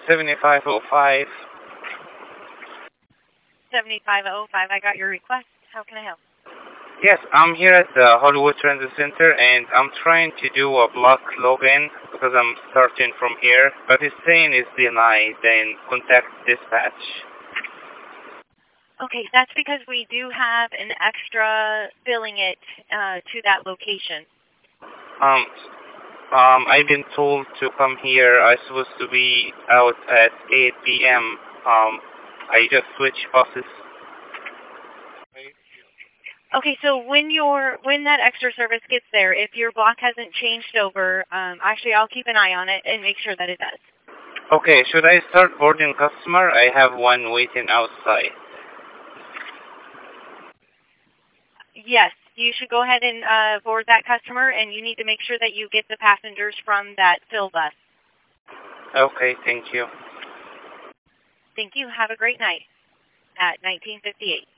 7505. 7505, I got your request. How can I help? Yes, I'm here at the Hollywood Transit Center, and I'm trying to do a block login because I'm starting from here, but it's saying it's denied, then contact dispatch. Okay, that's because we do have an extra billing it to that location. I've been told to come here. I'm supposed to be out at 8 p.m. I just switched buses. Okay, so when that extra service gets there, if your block hasn't changed over, actually I'll keep an eye on it and make sure that it does. Okay, should I start boarding customer? I have one waiting outside. Yes, you should go ahead and board that customer, and you need to make sure that you get the passengers from that fill bus. Okay, thank you. Thank you. Have a great night at 1958.